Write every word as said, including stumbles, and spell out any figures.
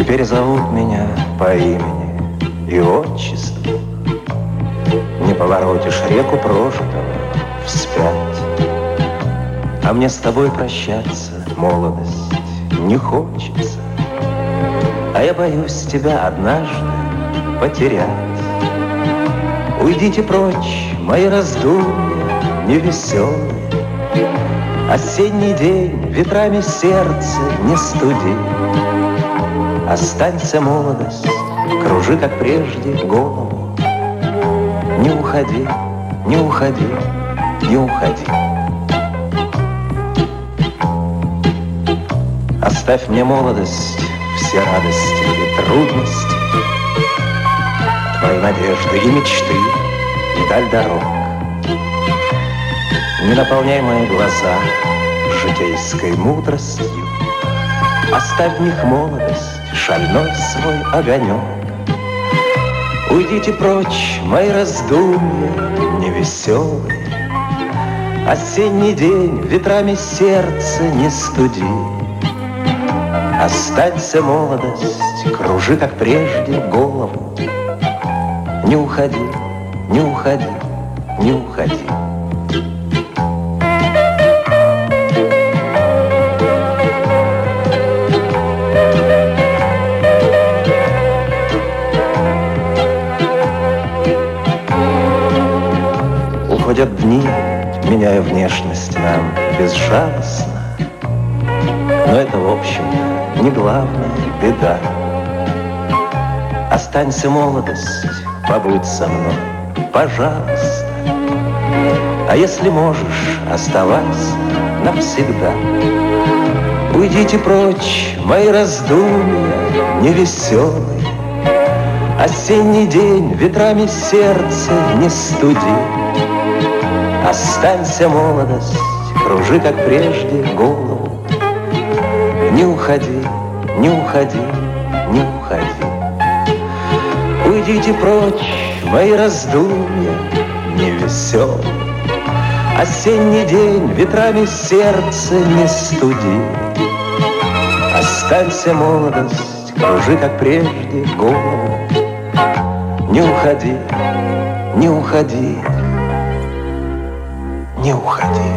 Теперь зовут меня по имени и отчеству. Не поворотишь реку прожитого вспять. А мне с тобой прощаться, молодость, не хочется. А я боюсь тебя однажды потерять. Уйдите прочь, мои раздумья невеселые. Осенний день ветрами сердце не студи. Останься, молодость, кружи, как прежде, голову. Не уходи, не уходи, не уходи. Оставь мне, молодость, все радости и трудности, твои надежды и мечты, и даль дорог. Не наполняй мои глаза житейской мудростью. Оставь в них молодость, шальной свой огонек. Уйдите прочь, мои раздумья невеселые. Осенний день ветрами сердце не студи. Останься, молодость, кружи, как прежде, голову. Не уходи, не уходи, не уходи. Уходят дни, меняя внешность нам безжалостно. Но это, в общем-то, не главная беда. Останься, молодость, побудь со мной, пожалуйста. А если можешь, оставайся навсегда. Уйдите прочь, мои раздумья невеселые. Осенний день ветрами сердце не студи. Останься, молодость, кружи, как прежде, голову. Не уходи, не уходи, не уходи. Уйдите прочь, мои раздумья невеселые. Осенний день ветрами сердце не студи. Останься, молодость, кружи, как прежде, голову. Не уходи, не уходи, не уходи.